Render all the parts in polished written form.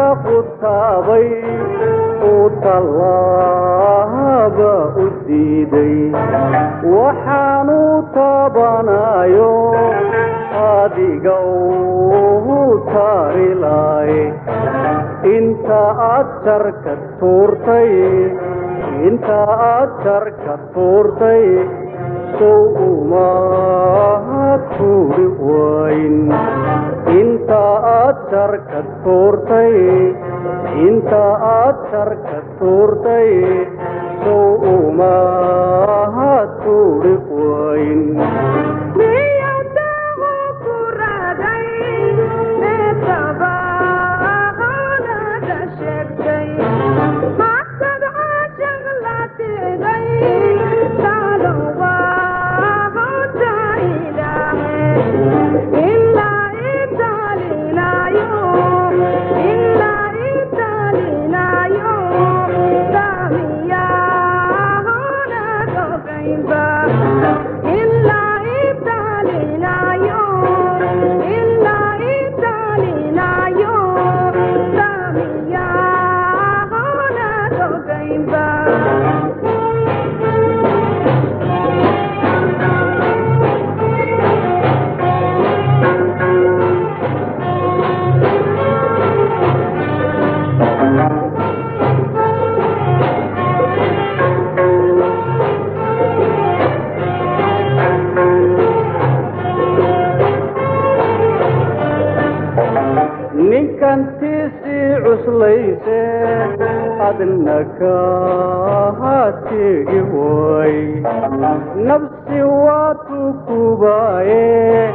qutabay uu tallaaba u diiday waxaanu tabanayo adiga uu taarilaay inta aad jarka tuurtay inta aad jarka tuurtay sow uma tuuri wayn inta aad jarka tuurtay inta aad jarka tuurtay sow uma tuuri wayn ninkantiisi cuslayse adnaka hategi way nafsi waatu kubaaye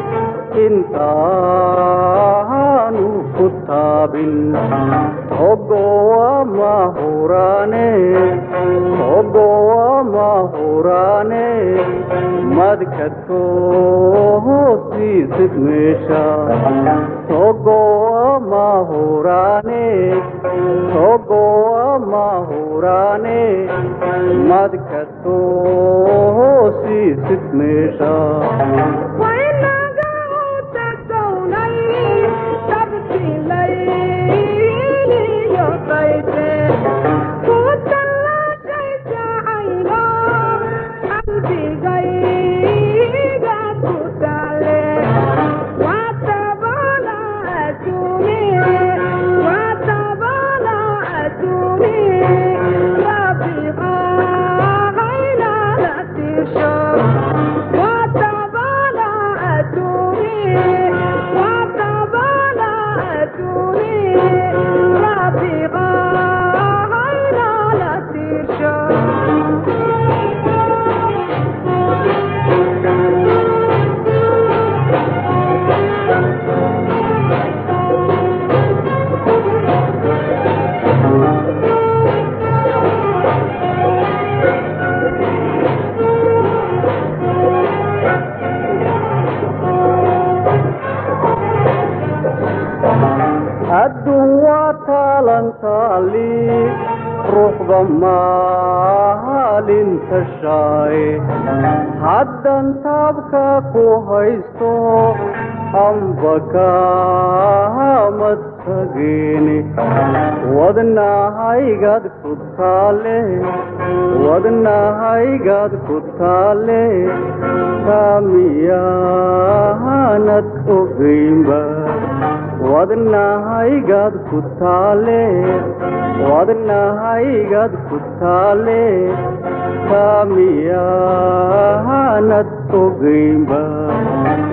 intaanu ku taabin ogowa mahuraane madkatoohosiisid meesha ogowa mahuraane madkatoohosiisid meesha adduun taalantaali ruuxda maalinta shaay haddan taabka ku haysto amba kaamad tageeni wadnahaygad ku taale taamiyaanad ogeynba wadnahaygad ku taale taamiyaanad ogeynba